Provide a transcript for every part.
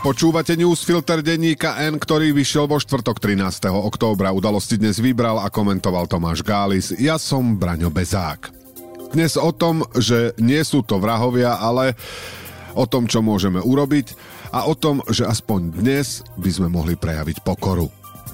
Počúvate newsfilter denníka N, ktorý vyšiel vo štvrtok 13. októbra. Udalosti dnes vybral a komentoval Tomáš Gális. Ja som Braňo Bezák. Dnes o tom, že nie sú to vrahovia, ale o tom, čo môžeme urobiť a o tom, že aspoň dnes by sme mohli prejaviť pokoru.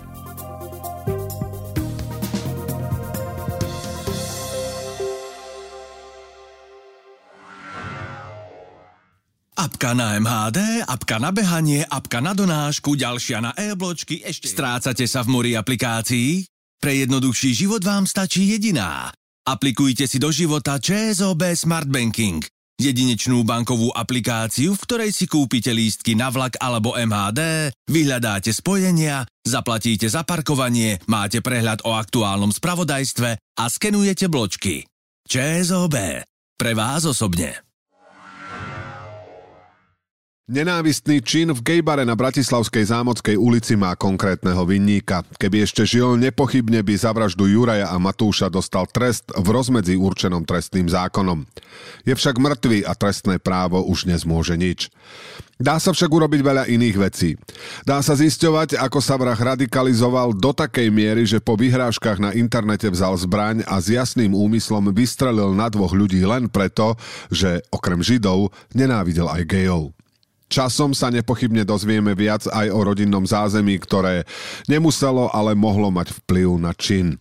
Apka na MHD, apka na behanie, apka na donášku, ďalšia na e-bločky, ešte... Strácate sa v mori aplikácií? Pre jednoduchší život vám stačí jediná. Aplikujte si do života ČSOB Smart Banking. Jedinečnú bankovú aplikáciu, v ktorej si kúpite lístky na vlak alebo MHD, vyhľadáte spojenia, zaplatíte za parkovanie, máte prehľad o aktuálnom spravodajstve a skenujete bločky. ČSOB. Pre vás osobne. Nenávistný čin v gejbare na Bratislavskej Zámockej ulici má konkrétneho vinníka. Keby ešte žil, nepochybne by za vraždu Juraja a Matúša dostal trest v rozmedzi určenom trestným zákonom. Je však mŕtvý a trestné právo už nezmôže nič. Dá sa však urobiť veľa iných vecí. Dá sa zisťovať, ako sa vrah radikalizoval do takej miery, že po vyhrážkach na internete vzal zbraň a s jasným úmyslom vystrelil na dvoch ľudí len preto, že okrem Židov nenávidel aj gejov. Časom sa nepochybne dozvieme viac aj o rodinnom zázemí, ktoré nemuselo, ale mohlo mať vplyv na čin.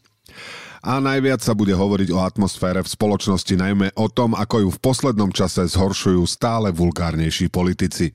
A najviac sa bude hovoriť o atmosfére v spoločnosti, najmä o tom, ako ju v poslednom čase zhoršujú stále vulgárnejší politici.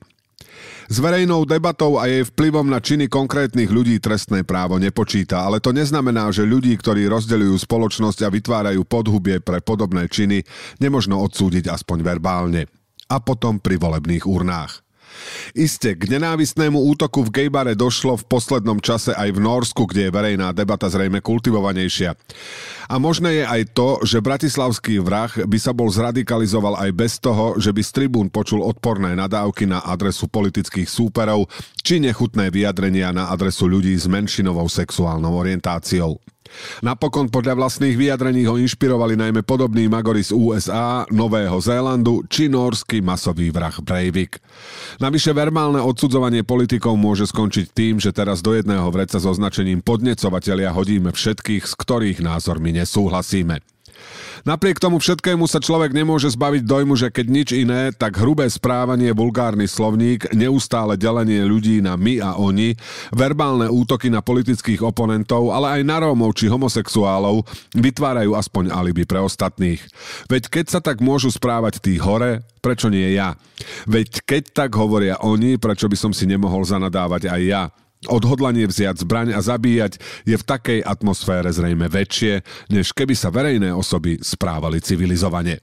S verejnou debatou a jej vplyvom na činy konkrétnych ľudí trestné právo nepočíta, ale to neznamená, že ľudí, ktorí rozdeľujú spoločnosť a vytvárajú podhubie pre podobné činy, nemožno odsúdiť aspoň verbálne. A potom pri volebných urnách. Iste, k nenávistnému útoku v gejbare došlo v poslednom čase aj v Nórsku, kde je verejná debata zrejme kultivovanejšia. A možné je aj to, že bratislavský vrah by sa bol zradikalizoval aj bez toho, že by z tribún počul odporné nadávky na adresu politických súperov či nechutné vyjadrenia na adresu ľudí s menšinovou sexuálnou orientáciou. Napokon podľa vlastných vyjadrení ho inšpirovali najmä podobní magori z USA, Nového Zélandu či nórsky masový vrah Breivik. Navyše verbálne odsudzovanie politikov môže skončiť tým, že teraz do jedného vreca s označením podnecovatelia hodíme všetkých, s ktorých názormi nesúhlasíme. Napriek tomu všetkému sa človek nemôže zbaviť dojmu, že keď nič iné, tak hrubé správanie, vulgárny slovník, neustále delenie ľudí na my a oni, verbálne útoky na politických oponentov, ale aj na Rómov či homosexuálov vytvárajú aspoň alibi pre ostatných. Veď keď sa tak môžu správať tí hore, prečo nie ja? Veď keď tak hovoria oni, prečo by som si nemohol zanadávať aj ja? Odhodlanie vziať zbraň a zabíjať je v takej atmosfére zrejme väčšie, než keby sa verejné osoby správali civilizovane.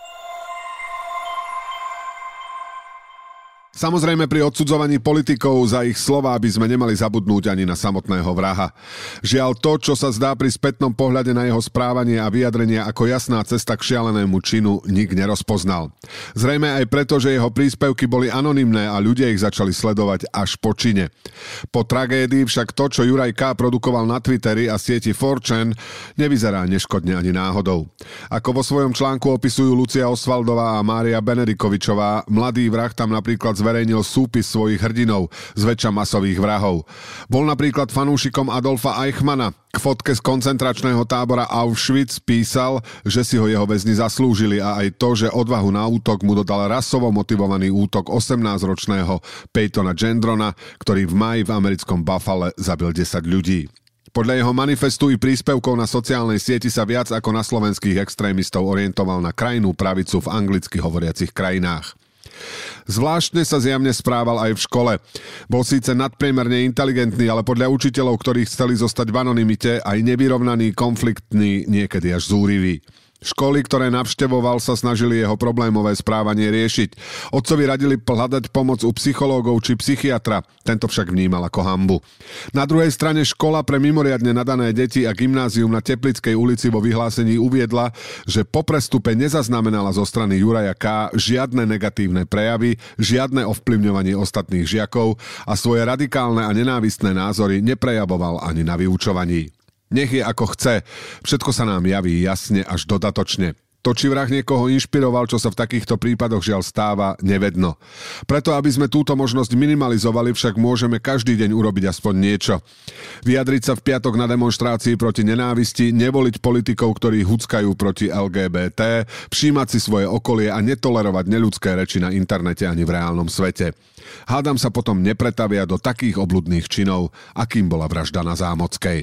Samozrejme, pri odsudzovaní politikov za ich slová by sme nemali zabudnúť ani na samotného vraha. Žiaľ, to, čo sa zdá pri spätnom pohľade na jeho správanie a vyjadrenia ako jasná cesta k šialenému činu, nik nerozpoznal. Zrejme aj preto, že jeho príspevky boli anonymné a ľudia ich začali sledovať až po čine. Po tragédii však to, čo Juraj K. produkoval na Twitteri a sieti 4chan, nevyzerá neškodne ani náhodou. Ako vo svojom článku opisujú Lucia Osvaldová a Mária Benedikovičová, mladý vrah tam napríklad zverejnil súpis svojich hrdinov, zväčša masových vrahov. Bol napríklad fanúšikom Adolfa Eichmanna. K fotke z koncentračného tábora Auschwitz písal, že si ho jeho väzni zaslúžili a aj to, že odvahu na útok mu dodal rasovo motivovaný útok 18-ročného Peytona Gendrona, ktorý v máji v americkom Buffale zabil 10 ľudí. Podľa jeho manifestu i príspevkov na sociálnej sieti sa viac ako na slovenských extrémistov orientoval na krajnú pravicu v anglicky hovoriacich krajinách. Zvláštne sa zjavne správal aj v škole. Bol síce nadpriemerne inteligentný, ale podľa učiteľov, ktorí chceli zostať v anonymite, aj nevyrovnaný, konfliktný, niekedy až zúrivý. Školy, ktoré navštevoval, sa snažili jeho problémové správanie riešiť. Otcovi radili hľadať pomoc u psychológov či psychiatra, tento však vnímal ako hanbu. Na druhej strane škola pre mimoriadne nadané deti a gymnázium na Teplickej ulici vo vyhlásení uviedla, že po prestupe nezaznamenala zo strany Juraja K. žiadne negatívne prejavy, žiadne ovplyvňovanie ostatných žiakov a svoje radikálne a nenávistné názory neprejavoval ani na vyučovaní. Nech je ako chce, všetko sa nám javí jasne až dodatočne. To, či vrah niekoho inšpiroval, čo sa v takýchto prípadoch žiaľ stáva, nevedno. Preto, aby sme túto možnosť minimalizovali, však môžeme každý deň urobiť aspoň niečo. Vyjadriť sa v piatok na demonštrácii proti nenávisti, nevoliť politikov, ktorí huckajú proti LGBT, všímať si svoje okolie a netolerovať neľudské reči na internete ani v reálnom svete. Hádam sa potom nepretavia do takých obľudných činov, akým bola vražda na Zámockej.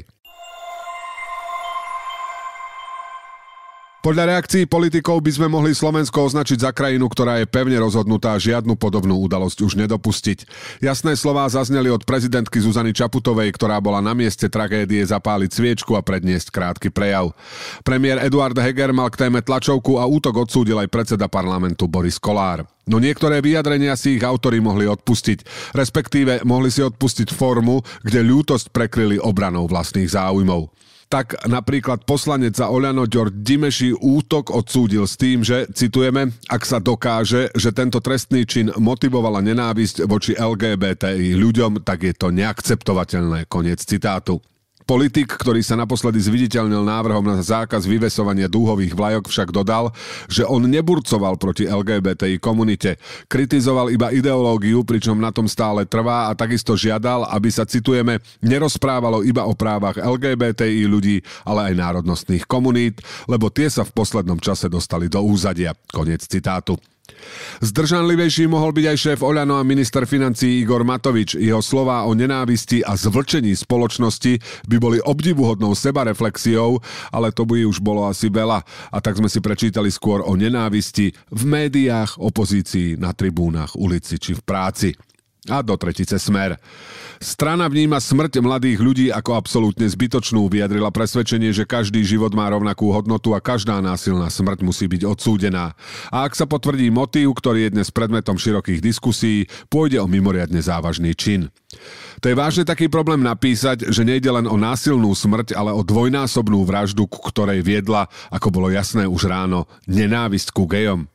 Podľa reakcií politikov by sme mohli Slovensko označiť za krajinu, ktorá je pevne rozhodnutá žiadnu podobnú udalosť už nedopustiť. Jasné slová zazneli od prezidentky Zuzany Čaputovej, ktorá bola na mieste tragédie zapáliť sviečku a predniesť krátky prejav. Premiér Eduard Heger mal k téme tlačovku a útok odsúdil aj predseda parlamentu Boris Kollár. No niektoré vyjadrenia si ich autori mohli odpustiť, respektíve mohli si odpustiť formu, kde ľútosť prekryli obranou vlastných záujmov. Tak napríklad poslanec za Oľano Ďorď Dimeši útok odsúdil s tým, že, citujeme, ak sa dokáže, že tento trestný čin motivovala nenávisť voči LGBTI ľuďom, tak je to neakceptovateľné, koniec citátu. Politik, ktorý sa naposledy zviditeľnil návrhom na zákaz vyvesovania dúhových vlajok, však dodal, že on neburcoval proti LGBTI komunite. Kritizoval iba ideológiu, pričom na tom stále trvá a takisto žiadal, aby sa, citujeme, nerozprávalo iba o právach LGBTI ľudí, ale aj národnostných komunít, lebo tie sa v poslednom čase dostali do úzadia. Koniec citátu. Zdržanlivejší mohol byť aj šéf Oľano a minister financií Igor Matovič. Jeho slová o nenávisti a zvlčení spoločnosti by boli obdivuhodnou sebareflexiou, ale to by už bolo asi veľa. A tak sme si prečítali skôr o nenávisti v médiách, opozícii, na tribúnach, ulici či v práci. A do tretice Smer. Strana vníma smrť mladých ľudí ako absolútne zbytočnú, vyjadrila presvedčenie, že každý život má rovnakú hodnotu a každá násilná smrť musí byť odsúdená. A ak sa potvrdí motív, ktorý je dnes predmetom širokých diskusí, pôjde o mimoriadne závažný čin. To je vážne taký problém napísať, že nejde len o násilnú smrť, ale o dvojnásobnú vraždu, ku ktorej viedla, ako bolo jasné už ráno, nenávisť ku gejom.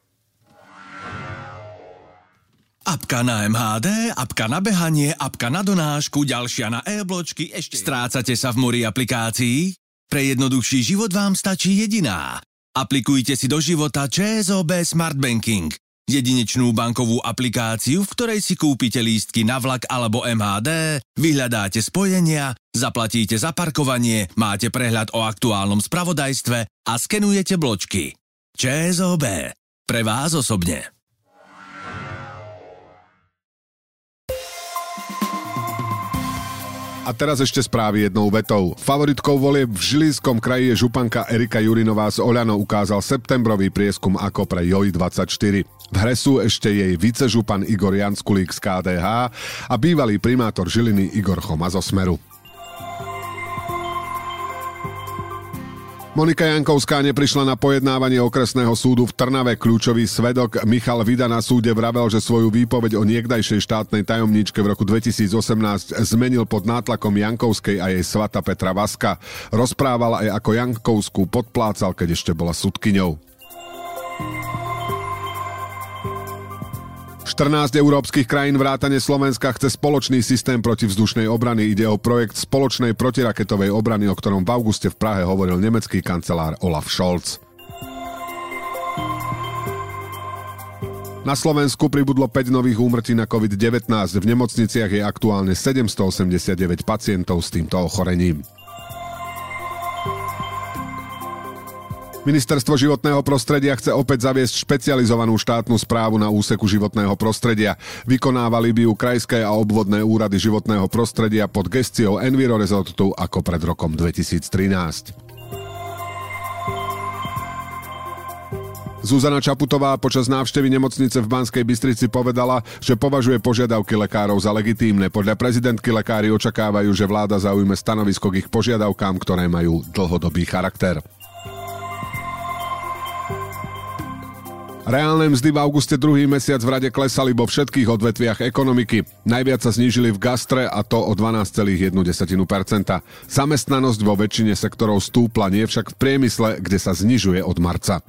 Apka na MHD, apka na behanie, apka na donášku, ďalšia na e-bločky, ešte... Strácate sa v mori aplikácií? Pre jednoduchší život vám stačí jediná. Aplikujte si do života ČSOB Smart Banking. Jedinečnú bankovú aplikáciu, v ktorej si kúpite lístky na vlak alebo MHD, vyhľadáte spojenia, zaplatíte za parkovanie, máte prehľad o aktuálnom spravodajstve a skenujete bločky. ČSOB. Pre vás osobne. A teraz ešte správy jednou vetou. Favoritkou volieb v Žilinskom kraji je županka Erika Jurinová z Oľano, ukázal septembrový prieskum ako pre JOJ24. V hre sú ešte jej vicežupan Igor Janskulík z KDH a bývalý primátor Žiliny Igor Choma zo Smeru. Monika Jankovská neprišla na pojednávanie okresného súdu v Trnave. Kľúčový svedok Michal Vida na súde vravel, že svoju výpoveď o niekdajšej štátnej tajomníčke v roku 2018 zmenil pod nátlakom Jankovskej a jej svata Petra Vaska. Rozprával aj ako Jankovskú podplácal, keď ešte bola sudkyňou. 14 európskych krajín vrátane Slovenska chce spoločný systém protivzdušnej obrany. Ide o projekt spoločnej protiraketovej obrany, o ktorom v auguste v Prahe hovoril nemecký kancelár Olaf Scholz. Na Slovensku pribudlo 5 nových úmrtí na COVID-19. V nemocniciach je aktuálne 789 pacientov s týmto ochorením. Ministerstvo životného prostredia chce opäť zaviesť špecializovanú štátnu správu na úseku životného prostredia. Vykonávali by ju krajské a obvodné úrady životného prostredia pod gesciou Enviroresortu ako pred rokom 2013. Zuzana Čaputová počas návštevy nemocnice v Banskej Bystrici povedala, že považuje požiadavky lekárov za legitímne. Podľa prezidentky lekári očakávajú, že vláda zaujme stanovisko k ich požiadavkám, ktoré majú dlhodobý charakter. Reálne mzdy v auguste druhý mesiac v rade klesali vo všetkých odvetviach ekonomiky. Najviac sa znížili v gastre, a to o 12,1%. Zamestnanosť vo väčšine sektorov stúpla, nie však v priemysle, kde sa znižuje od marca.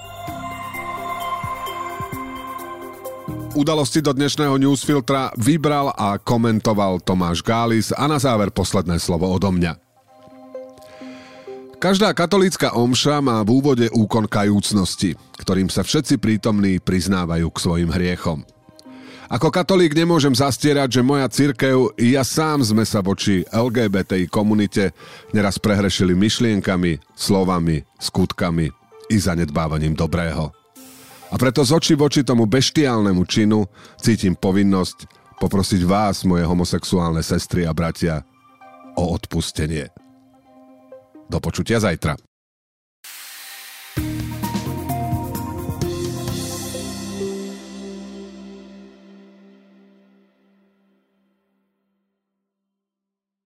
Udalosti do dnešného newsfiltra vybral a komentoval Tomáš Gális a na záver posledné slovo odo mňa. Každá katolícka omša má v úvode úkon kajúcnosti, ktorým sa všetci prítomní priznávajú k svojim hriechom. Ako katolík nemôžem zastierať, že moja cirkev i ja sám sme sa voči LGBTI komunite neraz prehrešili myšlienkami, slovami, skutkami i zanedbávaním dobrého. A preto z očí voči tomu beštiálnemu činu cítim povinnosť poprosiť vás, moje homosexuálne sestry a bratia, o odpustenie. Do počutia zajtra.